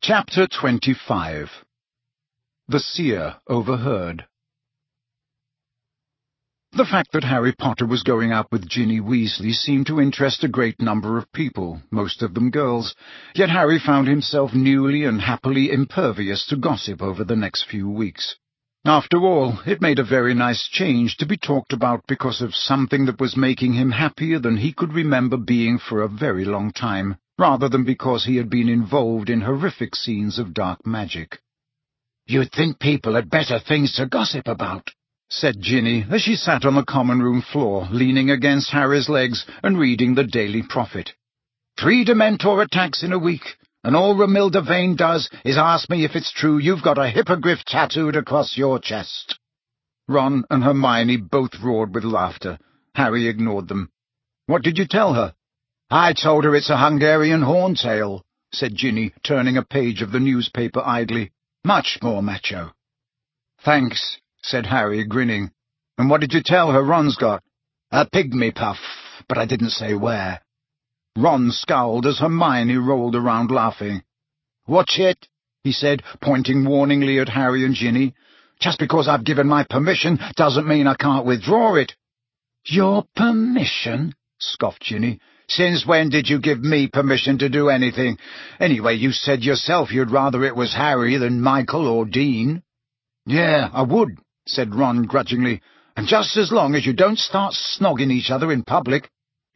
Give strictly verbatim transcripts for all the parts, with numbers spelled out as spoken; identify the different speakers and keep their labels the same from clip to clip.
Speaker 1: Chapter twenty-five. The Seer Overheard. The fact that Harry Potter was going out with Ginny Weasley seemed to interest a great number of people, most of them girls, yet Harry found himself newly and happily impervious to gossip over the next few weeks. After all, it made a very nice change to be talked about because of something that was making him happier than he could remember being for a very long time, rather than because he had been involved in horrific scenes of dark magic.
Speaker 2: "You'd think people had better things to gossip about,"
Speaker 1: said Ginny as she sat on the common room floor, leaning against Harry's legs and reading the Daily Prophet.
Speaker 2: "Three Dementor attacks in a week, and all Romilda Vane does is ask me if it's true you've got a hippogriff tattooed across your chest."
Speaker 1: Ron and Hermione both roared with laughter. Harry ignored them. "What did you tell her?"
Speaker 2: "I told her it's a Hungarian horn tail,"
Speaker 1: said Ginny, turning a page of the newspaper idly.
Speaker 2: "Much more macho."
Speaker 1: "Thanks," said Harry, grinning. "And what did you tell her Ron's got?"
Speaker 2: "A pygmy puff, but I didn't say where."
Speaker 1: Ron scowled as Hermione rolled around laughing.
Speaker 2: "Watch it," he said, pointing warningly at Harry and Ginny. "Just because I've given my permission doesn't mean I can't withdraw it." "Your permission?" scoffed Ginny. "Since when did you give me permission to do anything? Anyway, you said yourself you'd rather it was Harry than Michael or Dean."
Speaker 1: "Yeah, I would," said Ron grudgingly,
Speaker 2: "and just as long as you don't start snogging each other in public."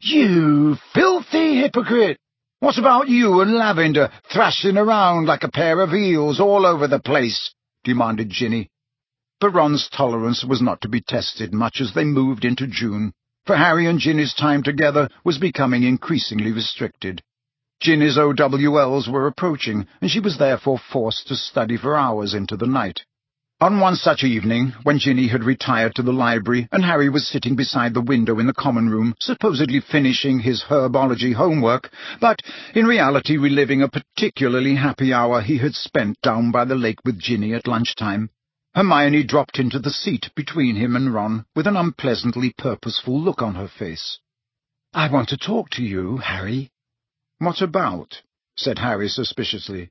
Speaker 2: "You filthy hypocrite! What about you and Lavender thrashing around like a pair of eels all over the place?" demanded Ginny.
Speaker 1: But Ron's tolerance was not to be tested much as they moved into June, for Harry and Ginny's time together was becoming increasingly restricted. Ginny's O W Ls were approaching, and she was therefore forced to study for hours into the night. On one such evening, when Ginny had retired to the library and Harry was sitting beside the window in the common room, supposedly finishing his herbology homework, but in reality reliving a particularly happy hour he had spent down by the lake with Ginny at lunchtime, Hermione dropped into the seat between him and Ron with an unpleasantly purposeful look on her face.
Speaker 2: "I want to talk to you, Harry."
Speaker 1: "What about?" said Harry suspiciously.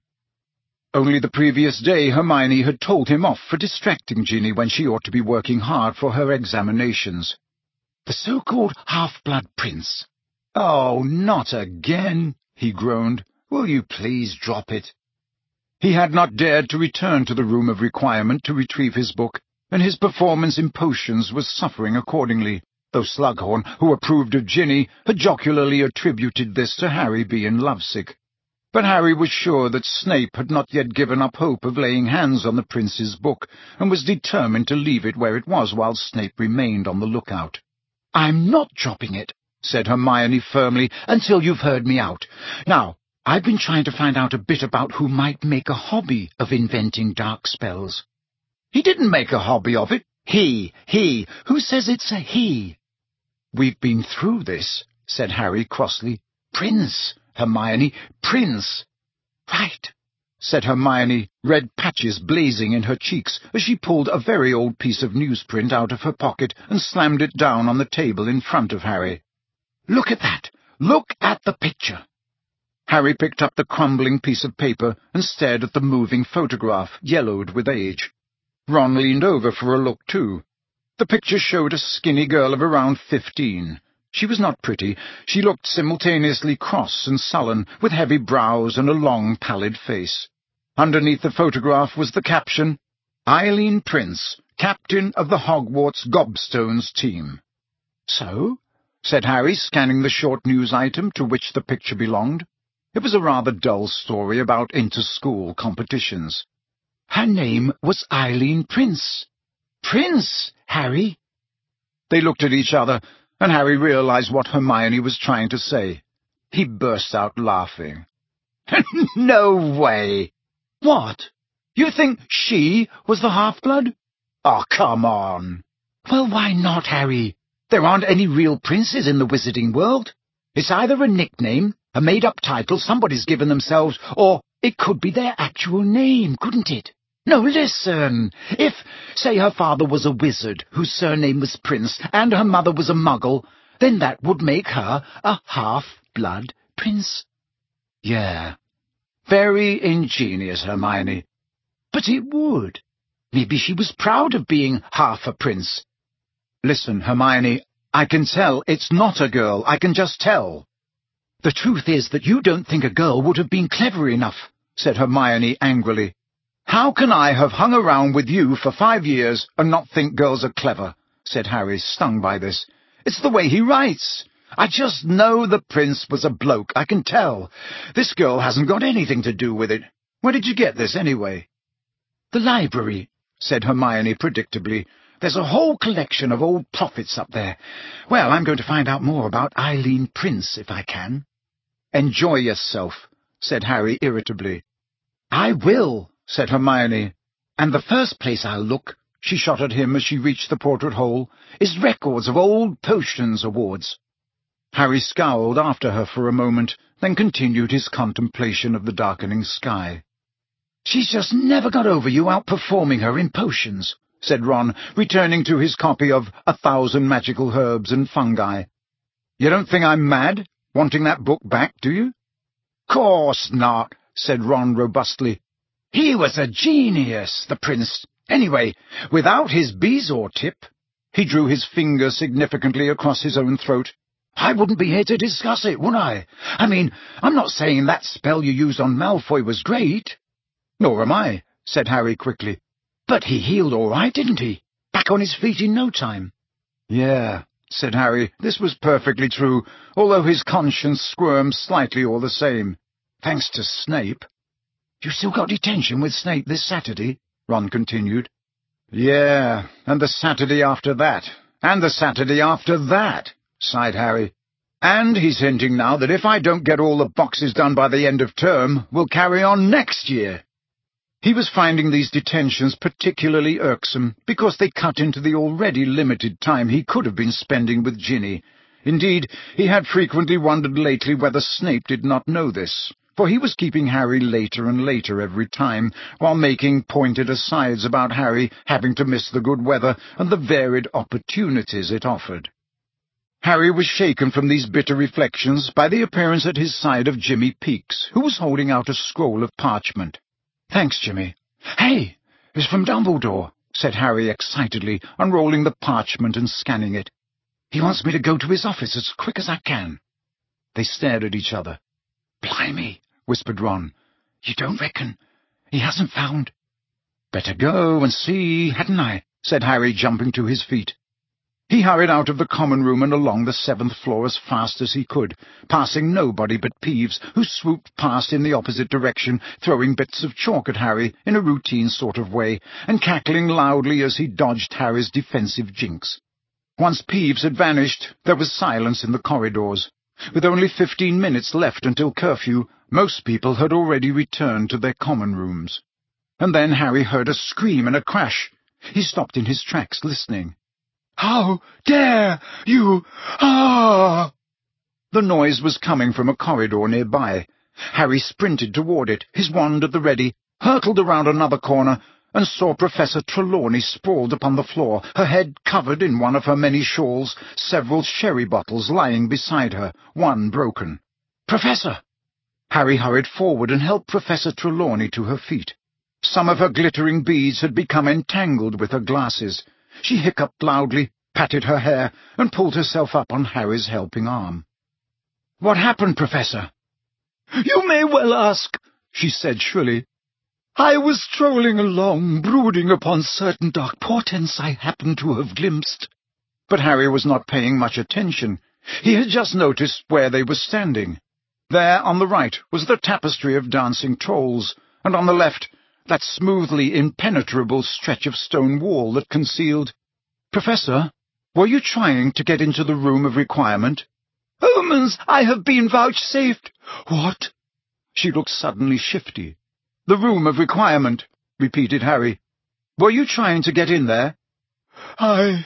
Speaker 1: Only the previous day Hermione had told him off for distracting Ginny when she ought to be working hard for her examinations.
Speaker 2: "The so-called half-blood prince."
Speaker 1: "Oh, not again," he groaned. "Will you please drop it?" He had not dared to return to the room of requirement to retrieve his book, and his performance in potions was suffering accordingly, though Slughorn, who approved of Ginny, had jocularly attributed this to Harry being lovesick. But Harry was sure that Snape had not yet given up hope of laying hands on the prince's book, and was determined to leave it where it was while Snape remained on the lookout.
Speaker 2: "I'm not dropping it," said Hermione firmly, "until you've heard me out. Now, I've been trying to find out a bit about who might make a hobby of inventing dark spells."
Speaker 1: "He didn't make a hobby of it."
Speaker 2: He, he. Who says it's a he?"
Speaker 1: "We've been through this," said Harry crossly.
Speaker 2: "Prince, Hermione, prince."
Speaker 1: "Right," said Hermione, red patches blazing in her cheeks as she pulled a very old piece of newsprint out of her pocket and slammed it down on the table in front of Harry.
Speaker 2: "Look at that! Look at the picture!"
Speaker 1: Harry picked up the crumbling piece of paper and stared at the moving photograph, yellowed with age. Ron leaned over for a look, too. The picture showed a skinny girl of around fifteen. She was not pretty. She looked simultaneously cross and sullen, with heavy brows and a long, pallid face. Underneath the photograph was the caption, "Eileen Prince, captain of the Hogwarts Gobstones team."
Speaker 2: "So?"
Speaker 1: said Harry, scanning the short news item to which the picture belonged. It was a rather dull story about inter-school competitions.
Speaker 2: "Her name was Eileen Prince." "Prince, Harry."
Speaker 1: They looked at each other, and Harry realized what Hermione was trying to say. He burst out laughing.
Speaker 2: "No way!"
Speaker 1: "What?
Speaker 2: You think she was the half-blood?"
Speaker 1: "Oh, come on."
Speaker 2: "Well, why not, Harry? There aren't any real princes in the wizarding world. It's either a nickname, a made-up title somebody's given themselves, or it could be their actual name, couldn't it? No, listen. If, say, her father was a wizard whose surname was Prince, and her mother was a muggle, then that would make her a half-blood prince."
Speaker 1: "Yeah,
Speaker 2: Very ingenious, Hermione. But it would. Maybe she was proud of being half a prince. Listen, Hermione, I can tell it's not a girl. I can just tell. The truth is that you don't think a girl would have been clever enough, said Hermione angrily. How can I have hung around with you for five years and not think girls are clever? Said Harry, stung by this. It's the way he writes. I just know the prince was a bloke, I can tell. This girl hasn't got anything to do with it. Where did you get this, anyway? The library, said Hermione predictably. There's a whole collection of old prophets up there. Well, I'm going to find out more about Eileen Prince, if I can. Enjoy yourself, said Harry irritably. I will, said Hermione. And the first place I'll look, she shot at him as she reached the portrait hole, is records of old potions awards. Harry scowled after her for a moment, then continued his contemplation of the darkening sky. She's just never got over you outperforming her in potions, said Ron, returning to his copy of A Thousand Magical Herbs and Fungi. You don't think I'm mad, wanting that book back, do you? Course not, said Ron robustly. He was a genius, the prince. Anyway, without his Bezoar tip, he drew his finger significantly across his own throat, I wouldn't be here to discuss it, would I? I mean, I'm not saying that spell you used on Malfoy was great. Nor am I, said Harry quickly. But he healed all right, didn't he? Back on his feet in no time. Yeah, said Harry. This was perfectly true, although his conscience squirmed slightly all the same. Thanks to Snape. You still got detention with Snape this Saturday? Ron continued. Yeah, and the Saturday after that, and the Saturday after that, sighed Harry. And he's hinting now that if I don't get all the boxes done by the end of term, we'll carry on next year. He was finding these detentions particularly irksome because they cut into the already limited time he could have been spending with Ginny. Indeed, he had frequently wondered lately whether Snape did not know this, for he was keeping Harry later and later every time, while making pointed asides about Harry having to miss the good weather and the varied opportunities it offered. Harry was shaken from these bitter reflections by the appearance at his side of Jimmy Peakes, who was holding out a scroll of parchment. Thanks, Jimmy. Hey, it's from Dumbledore, said Harry excitedly, unrolling the parchment and scanning it. He wants me to go to his office as quick as I can. They stared at each other. Blimey, whispered Ron. You don't reckon? He hasn't found... Better go and see, hadn't I? Said Harry, jumping to his feet. He hurried out of the common room and along the seventh floor as fast as he could, passing nobody but Peeves, who swooped past in the opposite direction, throwing bits of chalk at Harry in a routine sort of way, and cackling loudly as he dodged Harry's defensive jinx. Once Peeves had vanished, there was silence in the corridors. With only fifteen minutes left until curfew, most people had already returned to their common rooms. And then Harry heard a scream and a crash. He stopped in his tracks, listening. How dare you! Ah! The noise was coming from a corridor nearby. Harry sprinted toward it, his wand at the ready, hurtled around another corner, and saw Professor Trelawney sprawled upon the floor, her head covered in one of her many shawls, several sherry bottles lying beside her, one broken. Professor! Harry hurried forward and helped Professor Trelawney to her feet. Some of her glittering beads had become entangled with her glasses. She hiccuped loudly, patted her hair, and pulled herself up on Harry's helping arm. What happened, Professor? You may well ask, she said shrilly. I was strolling along, brooding upon certain dark portents I happened to have glimpsed. But Harry was not paying much attention. He had just noticed where they were standing. There, on the right, was the tapestry of dancing trolls, and on the left, that smoothly impenetrable stretch of stone wall that concealed... Professor, were you trying to get into the room of requirement? Omens I have been vouchsafed. What? She looked suddenly shifty. The room of requirement, repeated Harry. Were you trying to get in there? I...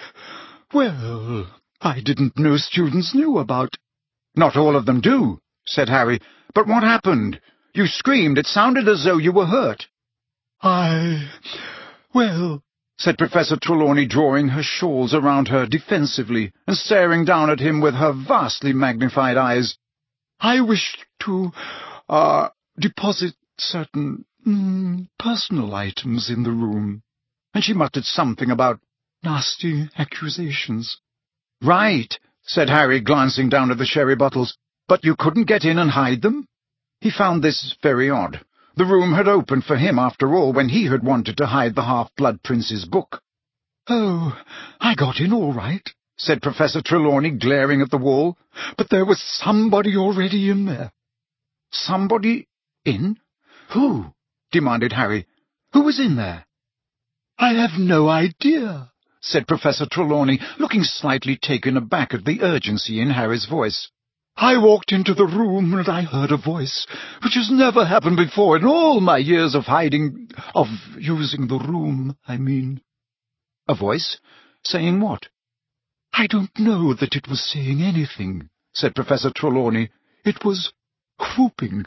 Speaker 2: well, I didn't know students knew about... Not all of them do, said Harry. But what happened? You screamed. It sounded as though you were hurt. I... well, said Professor Trelawney, drawing her shawls around her defensively and staring down at him with her vastly magnified eyes. I wished to, uh, deposit
Speaker 1: certain mm, personal items in the room, and she muttered something about nasty accusations. "Right," said Harry, glancing down at the sherry bottles. "But you couldn't get in and hide them?" He found this very odd. The room had opened for him, after all, when he had wanted to hide the Half-Blood Prince's book. "Oh, I got in all right," said Professor Trelawney, glaring at the wall, "but there was somebody already in there." "Somebody in? Who?" demanded Harry. "Who was in there?" "I have no idea," said Professor Trelawney, looking slightly taken aback at the urgency in Harry's voice. "I walked into the room and I heard a voice, which has never happened before in all my years of hiding, of using the room, I mean." "A voice? Saying what?" "I don't know that it was saying anything," said Professor Trelawney. "It was whooping."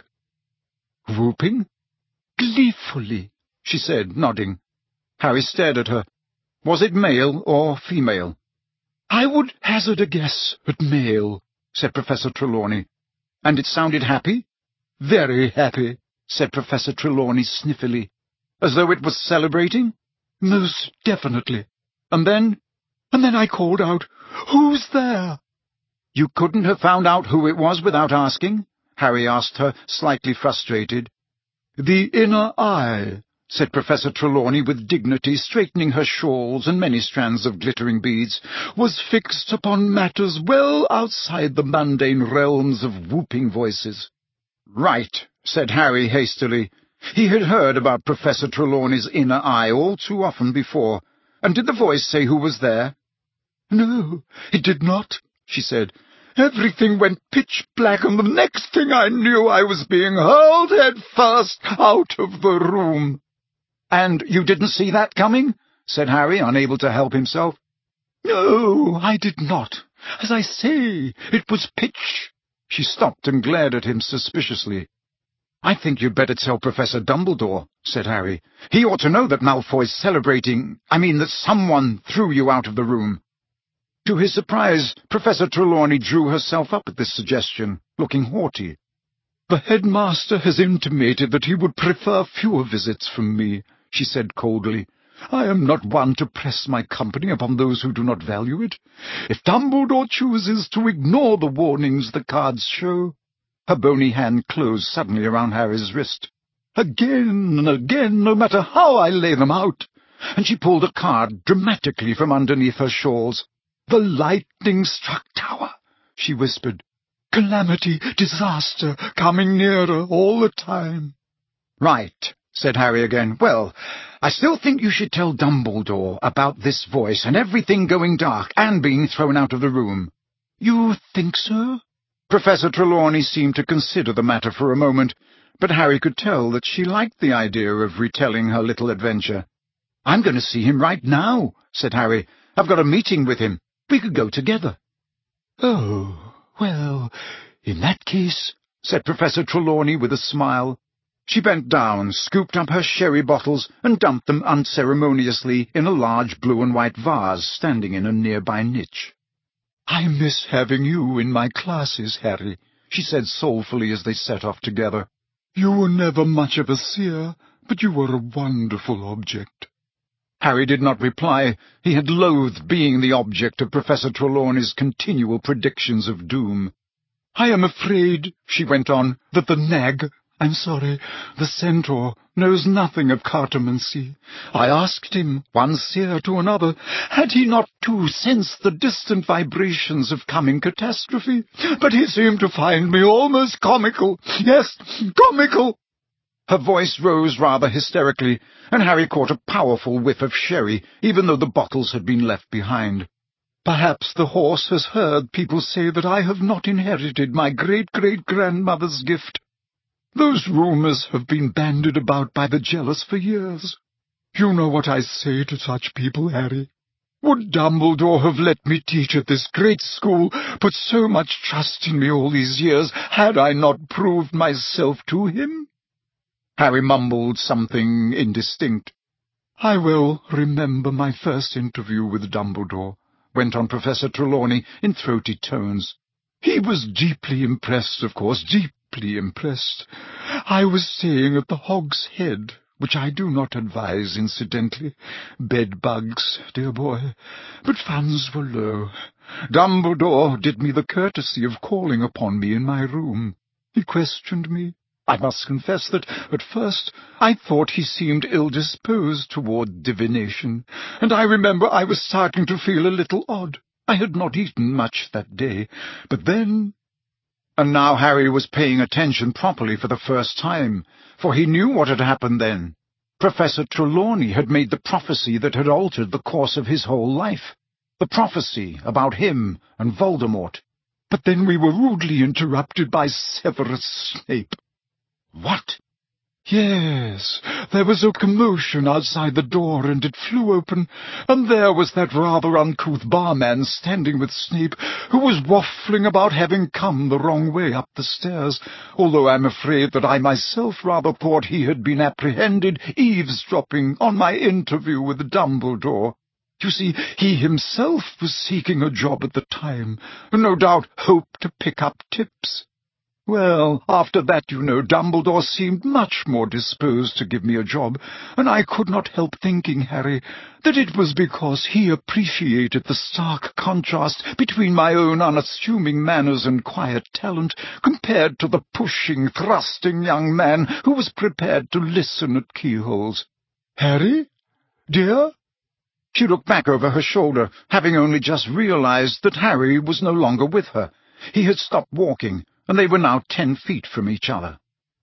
Speaker 1: "Whooping?" "Gleefully," she said, nodding. Harry stared at her. "Was it male or female?" "I would hazard a guess at male," said Professor Trelawney. "And it sounded happy?" "Very happy," said Professor Trelawney sniffily. "As though it was celebrating?" "Most definitely. And then, and then I called out, 'Who's there?'" "You couldn't have found out who it was without asking?" Harry asked her, slightly frustrated. "The inner eye," said Professor Trelawney with dignity, straightening her shawls and many strands of glittering beads, "was fixed upon matters well outside the mundane realms of whooping voices." "Right," said Harry hastily. He had heard about Professor Trelawney's inner eye all too often before. "And did the voice say who was there?" "No, it did not," she said. "Everything went pitch black, and the next thing I knew I was being hurled head first out of the room." "And you didn't see that coming?" said Harry, unable to help himself. "No, I did not. As I say, it was pitch—" She stopped and glared at him suspiciously. "I think you'd better tell Professor Dumbledore," said Harry. "He ought to know that Malfoy's celebrating— I mean, that someone threw you out of the room." To his surprise, Professor Trelawney drew herself up at this suggestion, looking haughty. "The headmaster has intimated that he would prefer fewer visits from me," she said coldly. "I am not one to press my company upon those who do not value it. If Dumbledore chooses to ignore the warnings the cards show—" Her bony hand closed suddenly around Harry's wrist. "Again and again, no matter how I lay them out." And she pulled a card dramatically from underneath her shawls. "The lightning-struck tower," she whispered. "Calamity, disaster, coming nearer all the time." "Right," said Harry again. "Well, I still think you should tell Dumbledore about this voice and everything going dark and being thrown out of the room." "You think so?" Professor Trelawney seemed to consider the matter for a moment, but Harry could tell that she liked the idea of retelling her little adventure. "I'm going to see him right now," said Harry. "I've got a meeting with him. We could go together." "Oh, well, in that case," said Professor Trelawney with a smile. She bent down, scooped up her sherry bottles, and dumped them unceremoniously in a large blue-and-white vase standing in a nearby niche. "I miss having you in my classes, Harry," she said soulfully as they set off together. "You were never much of a seer, but you were a wonderful object." Harry did not reply. He had loathed being the object of Professor Trelawney's continual predictions of doom. "I am afraid," she went on, "that the nag— I'm sorry, the centaur knows nothing of cartomancy. I asked him, one seer to another, had he not too sensed the distant vibrations of coming catastrophe, but he seemed to find me almost comical. Yes, comical!" Her voice rose rather hysterically, and Harry caught a powerful whiff of sherry, even though the bottles had been left behind. "Perhaps the horse has heard people say that I have not inherited my great-great-grandmother's gift. Those rumours have been bandied about by the jealous for years. You know what I say to such people, Harry. Would Dumbledore have let me teach at this great school, put so much trust in me all these years, had I not proved myself to him?" Harry mumbled something indistinct. "I will remember my first interview with Dumbledore," went on Professor Trelawney in throaty tones. "He was deeply impressed, of course, deeply deeply impressed. I was staying at the Hog's Head, which I do not advise, incidentally. Bed bugs, dear boy. But funds were low. Dumbledore did me the courtesy of calling upon me in my room. He questioned me. I must confess that, at first, I thought he seemed ill-disposed toward divination, and I remember I was starting to feel a little odd. I had not eaten much that day, but then— And now Harry was paying attention properly for the first time, for he knew what had happened then. Professor Trelawney had made the prophecy that had altered the course of his whole life, the prophecy about him and Voldemort. But then we were rudely interrupted by Severus Snape. What? Yes, there was a commotion outside the door, and it flew open, and there was that rather uncouth barman standing with Snape, who was waffling about having come the wrong way up the stairs, although I'm afraid that I myself rather thought he had been apprehended eavesdropping on my interview with Dumbledore. You see, he himself was seeking a job at the time, and no doubt hoped to pick up tips. Well, after that, you know, Dumbledore seemed much more disposed to give me a job, and I could not help thinking, Harry, that it was because he appreciated the stark contrast between my own unassuming manners and quiet talent compared to the pushing, thrusting young man who was prepared to listen at keyholes. Harry? Dear? She looked back over her shoulder, having only just realized that Harry was no longer with her. He had stopped walking, and they were now ten feet from each other.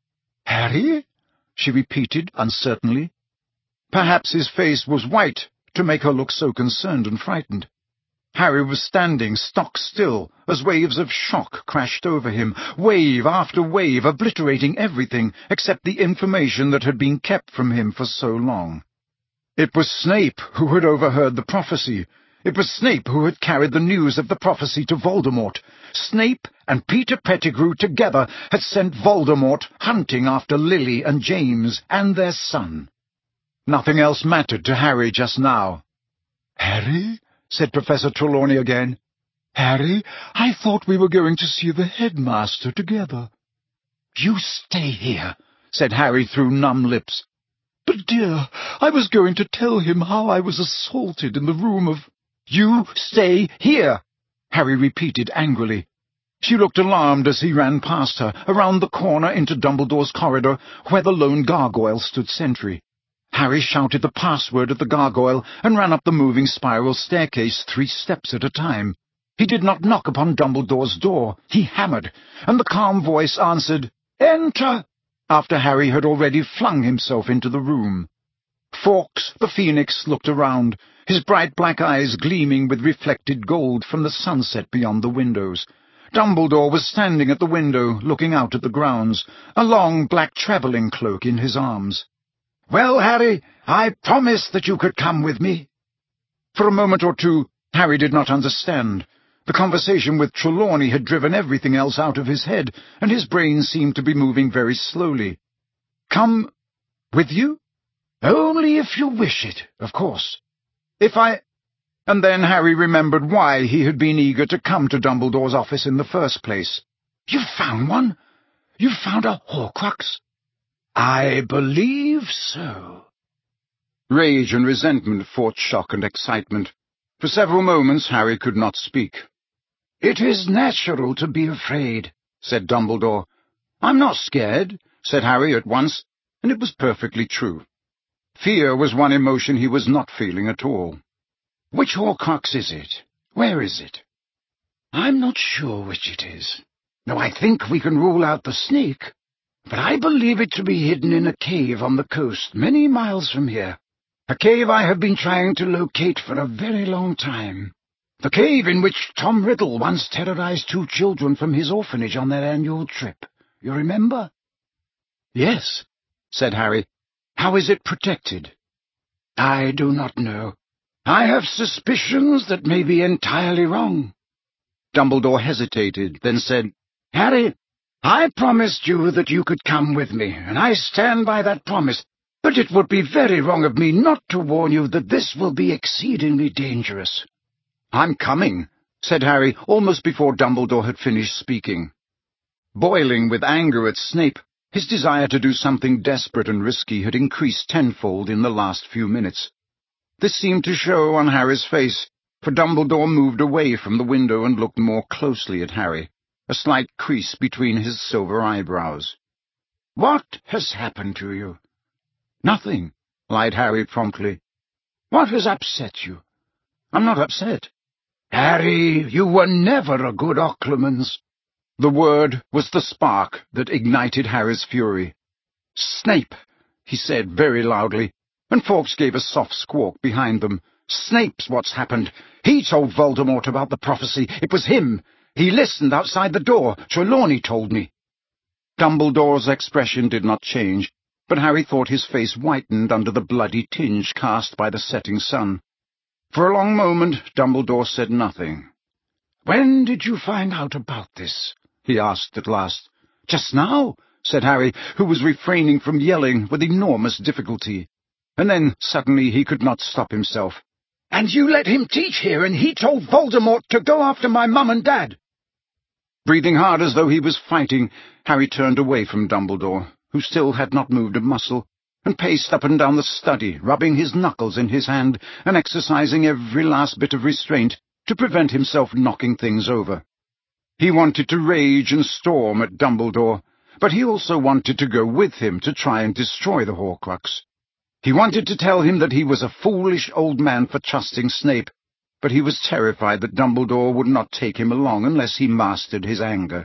Speaker 1: "Harry?" she repeated uncertainly. Perhaps his face was white to make her look so concerned and frightened. Harry was standing stock still as waves of shock crashed over him, wave after wave, obliterating everything except the information that had been kept from him for so long. It was Snape who had overheard the prophecy. It was Snape who had carried the news of the prophecy to Voldemort. Snape and Peter Pettigrew together had sent Voldemort hunting after Lily and James and their son. Nothing else mattered to Harry just now. "Harry?" said Professor Trelawney again. "Harry, I thought we were going to see the headmaster together." "You stay here," said Harry through numb lips. "But, dear, I was going to tell him how I was assaulted in the room of—" "You stay here," Harry repeated angrily. She looked alarmed as he ran past her, around the corner into Dumbledore's corridor, where the lone gargoyle stood sentry. Harry shouted the password of the gargoyle and ran up the moving spiral staircase three steps at a time. He did not knock upon Dumbledore's door. He hammered, and the calm voice answered, "Enter!" after Harry had already flung himself into the room. Fawkes, the Phoenix, looked around, his bright black eyes gleaming with reflected gold from the sunset beyond the windows. Dumbledore was standing at the window, looking out at the grounds, a long black travelling cloak in his arms. "Well, Harry, I promised that you could come with me." For a moment or two, Harry did not understand. The conversation with Trelawney had driven everything else out of his head, and his brain seemed to be moving very slowly. "Come with you?" "Only if you wish it, of course. If I—" And then Harry remembered why he had been eager to come to Dumbledore's office in the first place. "You've found one? You've found a Horcrux?" "I believe so." Rage and resentment fought shock and excitement. For several moments Harry could not speak. "It is natural to be afraid," said Dumbledore. "I'm not scared," said Harry at once, and it was perfectly true. Fear was one emotion he was not feeling at all. "Which Horcrux is it? Where is it?" "I'm not sure which it is. No, I think we can rule out the snake, but I believe it to be hidden in a cave on the coast many miles from here. A cave I have been trying to locate for a very long time. The cave in which Tom Riddle once terrorized two children from his orphanage on their annual trip. You remember?" "Yes," said Harry. "How is it protected?" "I do not know. I have suspicions that may be entirely wrong." Dumbledore hesitated, then said, "Harry, I promised you that you could come with me, and I stand by that promise, but it would be very wrong of me not to warn you that this will be exceedingly dangerous." "I'm coming," said Harry, almost before Dumbledore had finished speaking. Boiling with anger at Snape, his desire to do something desperate and risky had increased tenfold in the last few minutes. This seemed to show on Harry's face, for Dumbledore moved away from the window and looked more closely at Harry, a slight crease between his silver eyebrows.
Speaker 2: "What has happened to you?"
Speaker 1: "Nothing," lied Harry promptly.
Speaker 2: "What has upset you?"
Speaker 1: "I'm not upset."
Speaker 2: "Harry, you were never a good Occlumens."
Speaker 1: The word was the spark that ignited Harry's fury. "Snape," he said very loudly, and Fawkes gave a soft squawk behind them. "Snape's what's happened. He told Voldemort about the prophecy. It was him. He listened outside the door. Trelawney told me." Dumbledore's expression did not change, but Harry thought his face whitened under the bloody tinge cast by the setting sun. For a long moment Dumbledore said nothing.
Speaker 2: "When did you find out about this?"
Speaker 1: he asked at last. "Just now," said Harry, who was refraining from yelling with enormous difficulty. And then, suddenly, he could not stop himself.
Speaker 2: "And you let him teach here, and he told Voldemort to go after my mum and dad?"
Speaker 1: Breathing hard as though he was fighting, Harry turned away from Dumbledore, who still had not moved a muscle, and paced up and down the study, rubbing his knuckles in his hand and exercising every last bit of restraint to prevent himself knocking things over. He wanted to rage and storm at Dumbledore, but he also wanted to go with him to try and destroy the Horcrux. He wanted to tell him that he was a foolish old man for trusting Snape, but he was terrified that Dumbledore would not take him along unless he mastered his anger.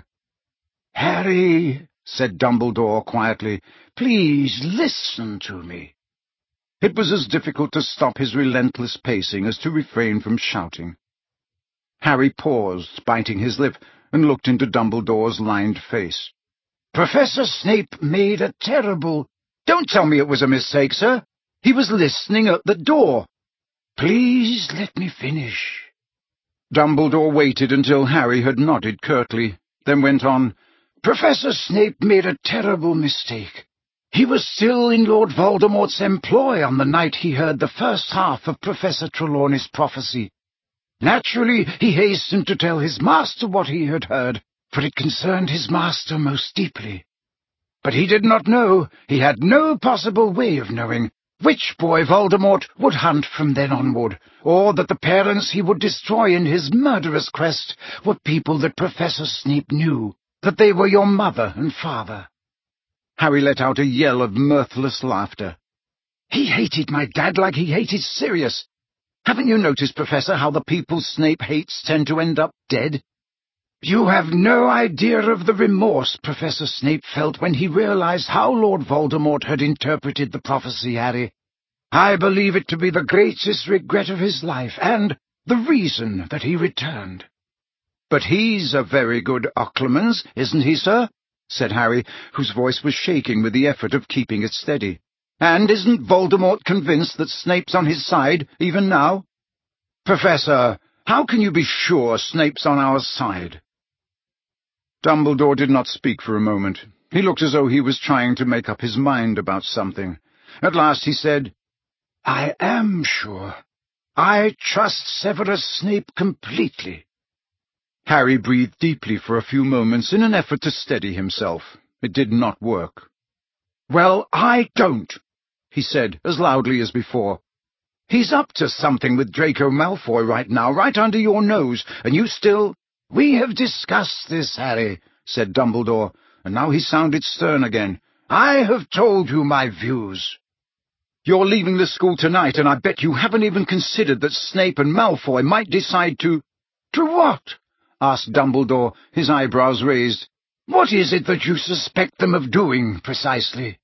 Speaker 2: "Harry," said Dumbledore quietly, "please listen to me."
Speaker 1: It was as difficult to stop his relentless pacing as to refrain from shouting. Harry paused, biting his lip, and looked into Dumbledore's lined face.
Speaker 2: "Professor Snape made a terrible—"
Speaker 1: "Don't tell me it was a mistake, sir. He was listening at the door."
Speaker 2: "Please let me finish."
Speaker 1: Dumbledore waited until Harry had nodded curtly, then went on.
Speaker 2: "Professor Snape made a terrible mistake. He was still in Lord Voldemort's employ on the night he heard the first half of Professor Trelawney's prophecy. Naturally, he hastened to tell his master what he had heard, for it concerned his master most deeply. But he did not know, he had no possible way of knowing, which boy Voldemort would hunt from then onward, or that the parents he would destroy in his murderous quest were people that Professor Snape knew, that they were your mother and father."
Speaker 1: Harry let out a yell of mirthless laughter.
Speaker 2: "He hated my dad like he hated Sirius. Haven't you noticed, Professor, how the people Snape hates tend to end up dead? You have no idea of the remorse Professor Snape felt when he realized how Lord Voldemort had interpreted the prophecy, Harry. I believe it to be the greatest regret of his life, and the reason that he returned."
Speaker 1: "But he's a very good Occlumens, isn't he, sir?" said Harry, whose voice was shaking with the effort of keeping it steady. "And isn't Voldemort convinced that Snape's on his side, even now?" "Professor, how can you be sure Snape's on our side?" Dumbledore did not speak for a moment. He looked as though he was trying to make up his mind about something. At last he said,
Speaker 2: "I am sure. I trust Severus Snape completely."
Speaker 1: Harry breathed deeply for a few moments in an effort to steady himself. It did not work. "Well, I don't," he said as loudly as before. "He's up to something with Draco Malfoy right now, right under your nose, and you still—"
Speaker 2: "We have discussed this, Harry," said Dumbledore, and now he sounded stern again. "I have told you my views."
Speaker 1: "You're leaving the school tonight, and I bet you haven't even considered that Snape and Malfoy might decide to—"
Speaker 2: "To what?"
Speaker 1: asked Dumbledore, his eyebrows raised.
Speaker 2: "What is it that you suspect them of doing, precisely?"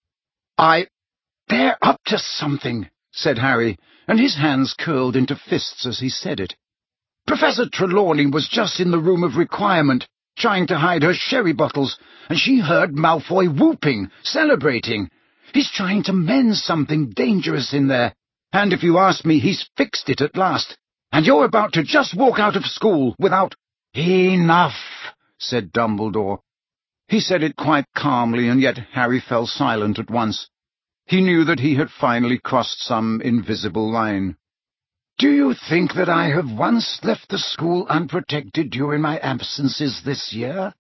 Speaker 1: I—
Speaker 2: "They're up to something," said Harry, and his hands curled into fists as he said it. "Professor Trelawney was just in the room of requirement, trying to hide her sherry bottles, and she heard Malfoy whooping, celebrating. He's trying to mend something dangerous in there, and if you ask me, he's fixed it at last. And you're about to just walk out of school without—" "Enough," said Dumbledore.
Speaker 1: He said it quite calmly, and yet Harry fell silent at once. He knew that he had finally crossed some invisible line.
Speaker 2: "Do you think that I have once left the school unprotected during my absences this year?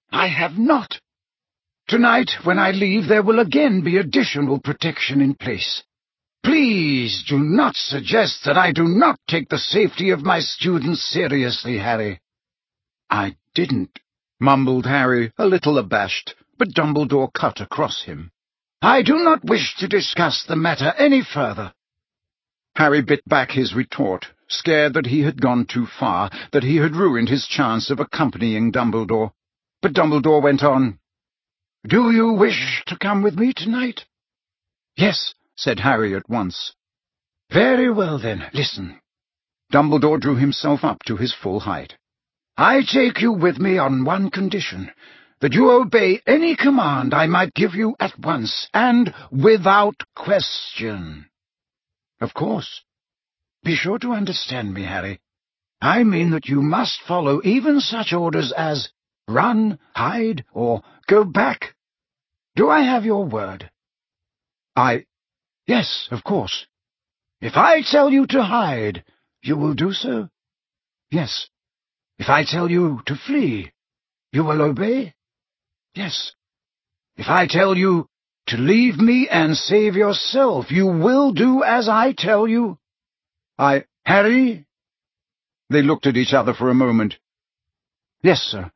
Speaker 2: I have not. Tonight, when I leave, there will again be additional protection in place. Please do not suggest that I do not take the safety of my students seriously, Harry." "I didn't," mumbled Harry, a little abashed, but Dumbledore cut across him. "I do not wish to discuss the matter any further." Harry bit back his retort, scared that he had gone too far, that he had ruined his chance of accompanying Dumbledore. But Dumbledore went on, "Do you wish to come with me tonight?" "Yes," said Harry at once. "Very well, then, listen." Dumbledore drew himself up to his full height. "I take you with me on one condition, that you obey any command I might give you at once, and without question." "Of course." "Be sure to understand me, Harry. I mean that you must follow even such orders as run, hide, or go back. Do I have your word?" "I... yes, of course." "If I tell you to hide, you will do so?" "Yes." "If I tell you to flee, you will obey?" "Yes." "If I tell you to leave me and save yourself, you will do as I tell you?" "I...
Speaker 1: Harry?" They looked at each other for a moment.
Speaker 2: "Yes, sir."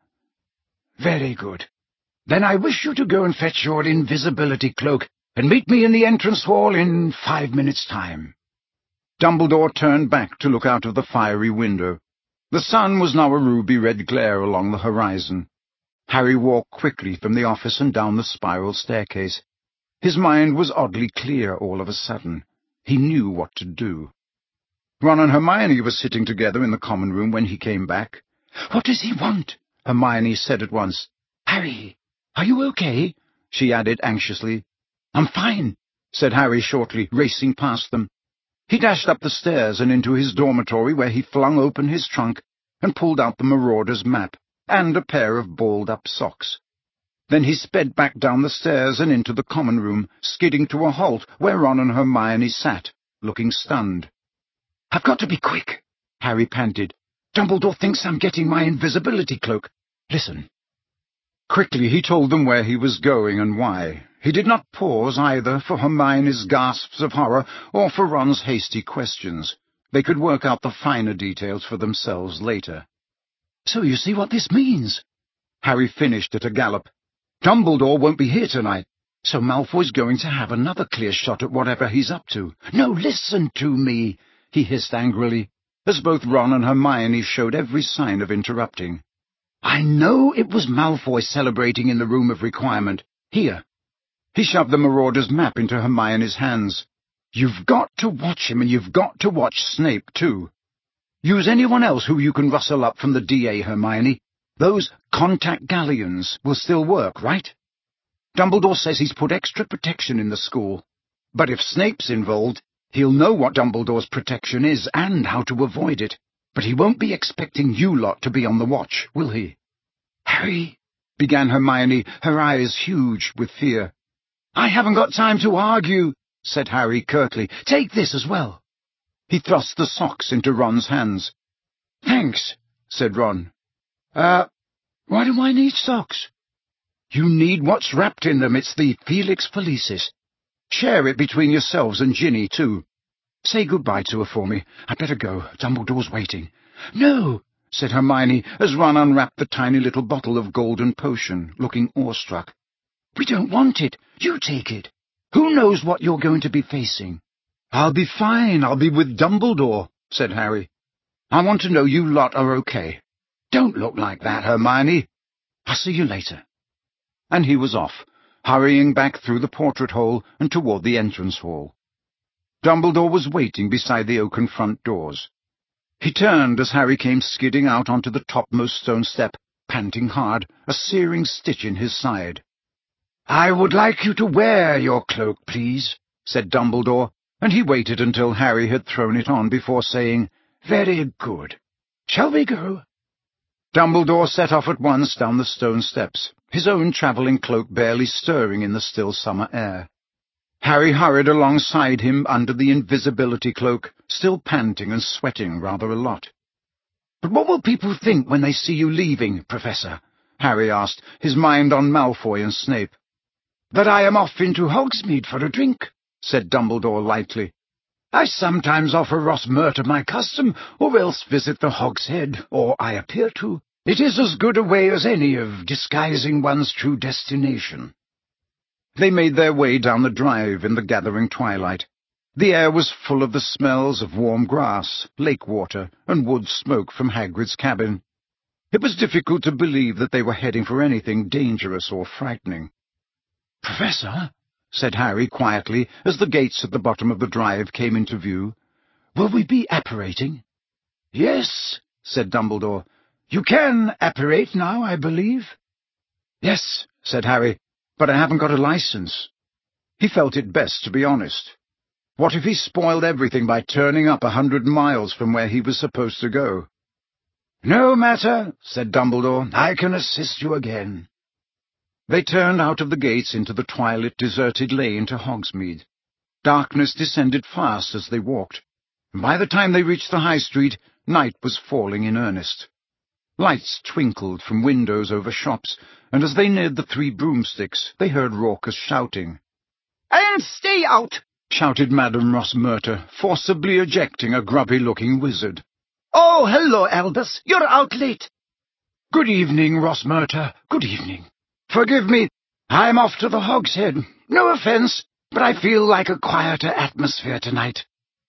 Speaker 2: "Very good. Then I wish you to go and fetch your invisibility cloak, and meet me in the entrance hall in five minutes' time."
Speaker 1: Dumbledore turned back to look out of the fiery window. The sun was now a ruby-red glare along the horizon. Harry walked quickly from the office and down the spiral staircase. His mind was oddly clear all of a sudden. He knew what to do. Ron and Hermione were sitting together in the common room when he came back.
Speaker 2: "What does he want?"
Speaker 1: Hermione said at once.
Speaker 2: "Harry, are you okay?"
Speaker 1: she added anxiously.
Speaker 2: "I'm fine,"
Speaker 1: said Harry shortly, racing past them. He dashed up the stairs and into his dormitory, where he flung open his trunk and pulled out the Marauder's map and a pair of balled-up socks. Then he sped back down the stairs and into the common room, skidding to a halt where Ron and Hermione sat, looking stunned.
Speaker 2: "I've got to be quick," Harry panted. "Dumbledore thinks I'm getting my invisibility cloak. Listen."
Speaker 1: Quickly he told them where he was going and why. He did not pause either for Hermione's gasps of horror or for Ron's hasty questions. They could work out the finer details for themselves later.
Speaker 2: "So you see what this means?"
Speaker 1: Harry finished at a gallop. "Dumbledore won't be here tonight, so Malfoy's going to have another clear shot at whatever he's up to."
Speaker 2: "No, listen to me," he hissed angrily,
Speaker 1: as both Ron and Hermione showed every sign of interrupting.
Speaker 2: "I know it was Malfoy celebrating in the Room of Requirement. Here."
Speaker 1: He shoved the Marauder's map into Hermione's hands. "You've got to watch him, and you've got to watch Snape, too. Use anyone else who you can rustle up from the D A, Hermione. Those contact galleons will still work, right? Dumbledore says he's put extra protection in the school. But if Snape's involved, he'll know what Dumbledore's protection is and how to avoid it. But he won't be expecting you lot to be on the watch, will he?"
Speaker 2: "Harry,"
Speaker 1: began Hermione, her eyes huge with fear.
Speaker 2: "I haven't got time to argue," said Harry curtly. "Take this as well."
Speaker 1: He thrust the socks into Ron's hands.
Speaker 2: "Thanks," said Ron.
Speaker 1: Uh,
Speaker 2: why do I need socks?"
Speaker 1: "You need what's wrapped in them. It's the Felix Felicis. Share it between yourselves and Ginny, too. Say goodbye to her for me. I'd better go. Dumbledore's waiting."
Speaker 2: "No,"
Speaker 1: said Hermione, as Ron unwrapped the tiny little bottle of golden potion, looking awestruck.
Speaker 2: "We don't want it. You take it. Who knows what you're going to be facing?"
Speaker 1: "I'll be fine. I'll be with Dumbledore," said Harry. "I want to know you lot are okay."
Speaker 2: "Don't look like that, Hermione.
Speaker 1: I'll see you later." And he was off, hurrying back through the portrait hole and toward the entrance hall. Dumbledore was waiting beside the oaken front doors. He turned as Harry came skidding out onto the topmost stone step, panting hard, a searing stitch in his side.
Speaker 2: "I would like you to wear your cloak, please," said Dumbledore, and he waited until Harry had thrown it on before saying, "Very good. Shall we go?"
Speaker 1: Dumbledore set off at once down the stone steps, his own travelling cloak barely stirring in the still summer air. Harry hurried alongside him under the invisibility cloak, still panting and sweating rather a lot.
Speaker 2: "But what will people think when they see you leaving, Professor?"
Speaker 1: Harry asked, his mind on Malfoy and Snape.
Speaker 2: "That I am off into Hogsmeade for a drink," said Dumbledore lightly. "I sometimes offer Ross Murta my custom, or else visit the Hog's Head, or I appear to. It is as good a way as any of disguising one's true destination."
Speaker 1: They made their way down the drive in the gathering twilight. The air was full of the smells of warm grass, lake water, and wood smoke from Hagrid's cabin. It was difficult to believe that they were heading for anything dangerous or frightening.
Speaker 2: "Professor,"
Speaker 1: said Harry quietly as the gates at the bottom of the drive came into view,
Speaker 2: "will we be apparating?" "Yes," said Dumbledore. "You can apparate now, I believe."
Speaker 1: "Yes," said Harry, "but I haven't got a license." He felt it best to be honest. What if he spoiled everything by turning up a hundred miles from where he was supposed to go?
Speaker 2: "No matter," said Dumbledore. "I can assist you again."
Speaker 1: They turned out of the gates into the twilit, deserted lane to Hogsmeade. Darkness descended fast as they walked, and by the time they reached the High Street, night was falling in earnest. Lights twinkled from windows over shops, and as they neared the Three Broomsticks, they heard raucous shouting.
Speaker 2: "And stay out!"
Speaker 1: shouted Madame Ross Murta, forcibly ejecting a grubby-looking wizard.
Speaker 2: "Oh, hello, Albus. You're out late." "Good evening, Ross Murta. Good evening. Forgive me, I'm off to the Hog's Head. No offense, but I feel like a quieter atmosphere tonight."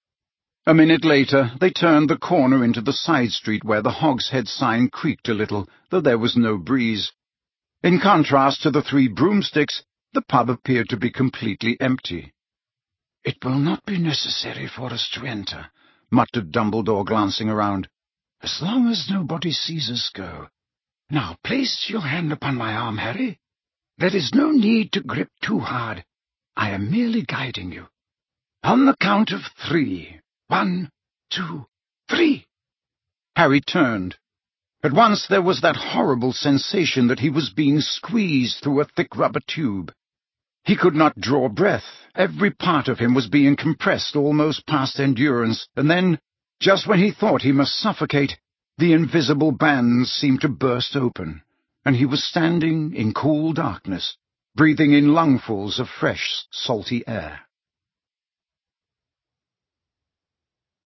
Speaker 1: A minute later, they turned the corner into the side street where the Hog's Head sign creaked a little, though there was no breeze. In contrast to the Three Broomsticks, the pub appeared to be completely empty.
Speaker 2: "It will not be necessary for us to enter," muttered Dumbledore, glancing around, "as long as nobody sees us go. Now place your hand upon my arm, Harry. There is no need to grip too hard. I am merely guiding you. On the count of three. One, two, three."
Speaker 1: Harry turned. At once there was that horrible sensation that he was being squeezed through a thick rubber tube. He could not draw breath. Every part of him was being compressed almost past endurance, and then, just when he thought he must suffocate, the invisible bands seemed to burst open, and he was standing in cool darkness, breathing in lungfuls of fresh, salty air.